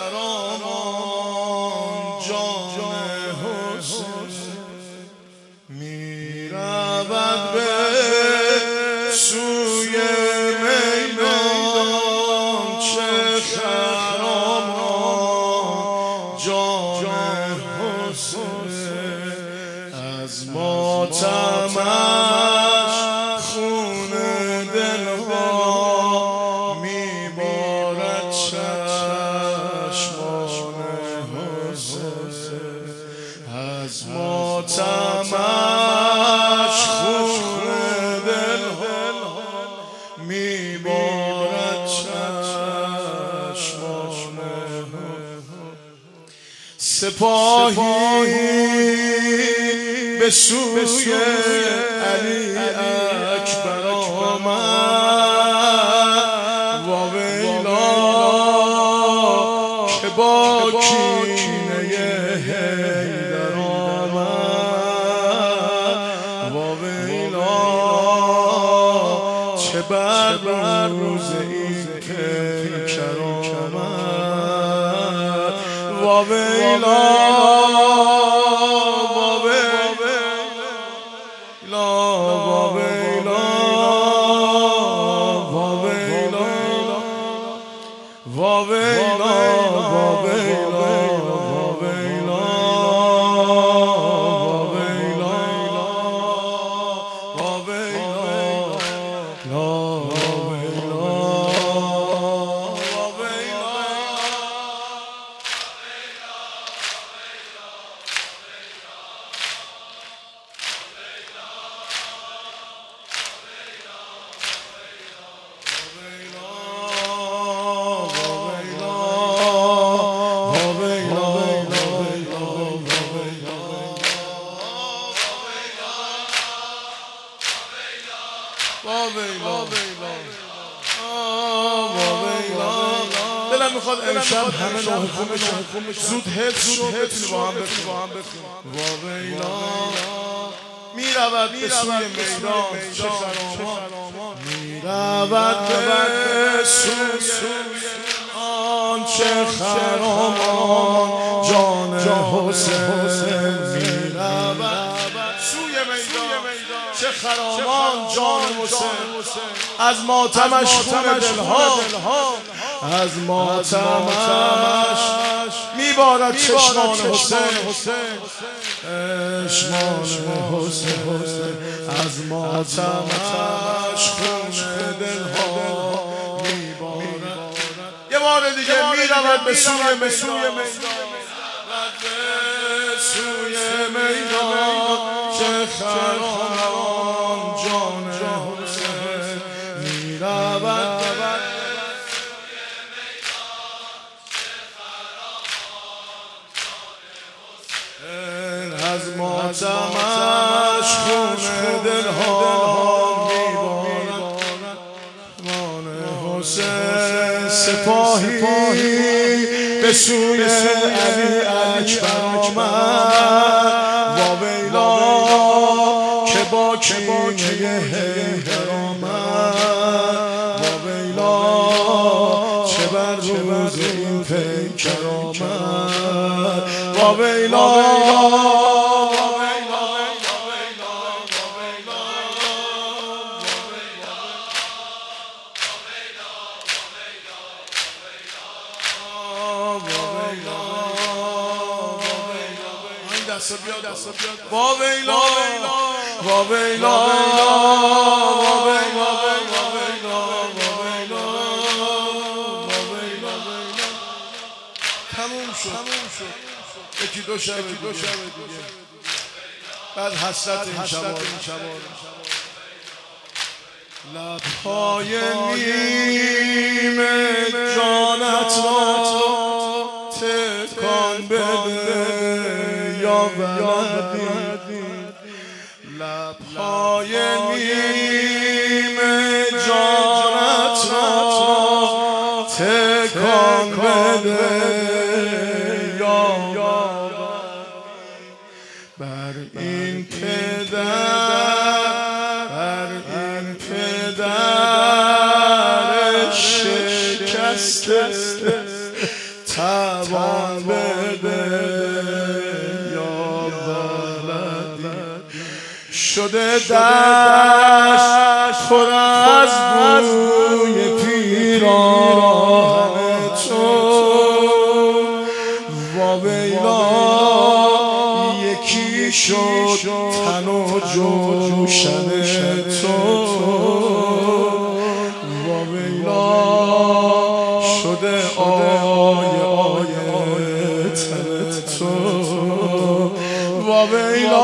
خرامان جان حسین میرود به سوی میدان چه خرامان جان حسین از ماتمش خون دلها میبارد چشمان حسین از ماتمش خون دلها میبارد چشمان سپاهی به سوی علی اکبر آمد واویلا که با کینه حیدر آمد واویلا چه بر روز این پیکر آمد واویلا دلم میخواد امشب همه نوع حکومش زود حفظ شد بتونی با هم بخونیم واویلا میرود به سوی میدان چه خرامان میرود به سوی آن چه خرامان جان حسین میرود سوی میدان چه خرامان جان حسین از ماتمش خون دلها از ماتمش میبارد چشمان حسین چشمان حسین از ماتمش خون دلها میبارد یه بار دیگه میرود به سوی میدان چه خرامان جان حسین میرود از ماتمش خون دلها میبارد مان حسین سپاهی به سوی علی اکبر آمد واویلا که با کینه حیدر آمد واویلا چه بر روز این پیکر آمد واویلا واویلا واویلا تموم شد یکی دو شب دیگه بعد حسرت این شبا لبهای نیمه جانت را تکان بده یا بلدی لبهای نیمه جانت را تکان بده یا بر این پدر شکسته شده دشت پر از بوی پیراهن تو واویلا یکی شد تن و جوشن تو واویلا شده آیه تن تو واویلا